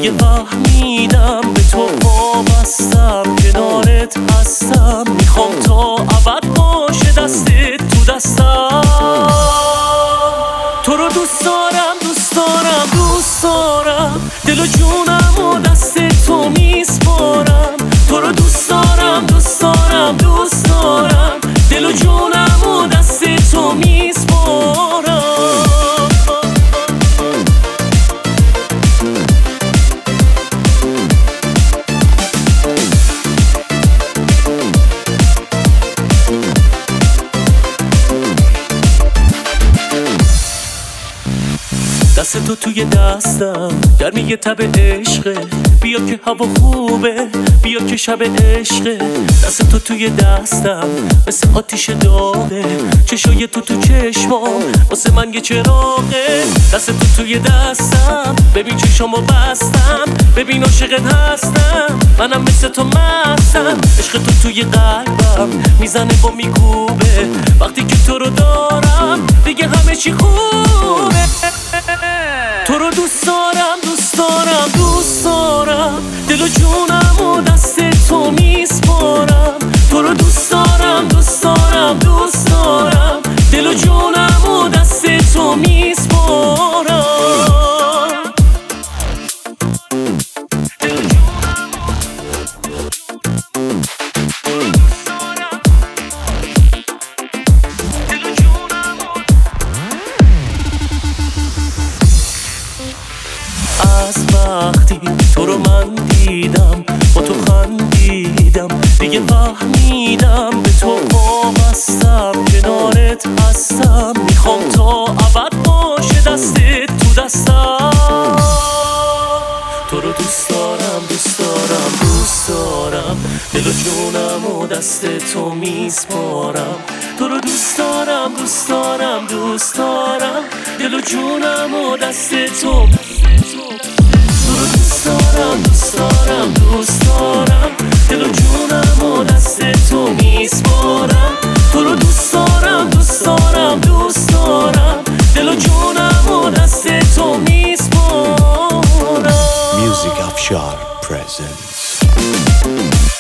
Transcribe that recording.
دیگه فهمیدم به تو وابستم، کنارت هستم، میخوام تا ابد باشه دستت تو دستم. تو رو دوست دارم دوست دارم دوست دارم، دل و جونم و دست تو میسپارم. تو رو دوست دارم دوست دارم دوست دارم، دل و جونم و دست تو میسپارم. دست تو توی دستم، گرمی تب عشقه، بیا که هوا خوبه، بیا که شب عشقه. دست تو توی دستم مثل آتیش داغه، چشای تو تو چشمام واسه من یه چراغه. دست تو توی دستم، ببین چشامو بستم، ببین عاشقت هستم، منم مثل تو مستم. عشق تو توی قلبم میزنه و میکوبه، وقتی که تو رو دارم دیگه همه چی خوبه. تو رو دوست دارم دوست دارم دوست دارم، دل و جونم و دست تو میسپارم. تو رو دوست دارم دوست دارم دوست دارم، دل و جونم و دست تو میسپارم. از وقتی تو رو من دیدم، با تو خندیدم، دیگه فهمیدم به تو وابستم، کنارت هستم، میخوام تا ابد باشه دستت تو دستم. تو رو دوست دارم دوست دارم دوست دارم، دل و جونم و دست تو میسپارم. تو رو دوست دارم دوست دارم دوست دارم، دل و جونم و دست تو. تو رو دوست دارم دوست دارم دوست دارم، دل و جونم و دست تو میسپارم. تو رو دوست دارم دوست دارم دوست دارم، دل و جونم و دست تو میسپارم. Music Afshar presents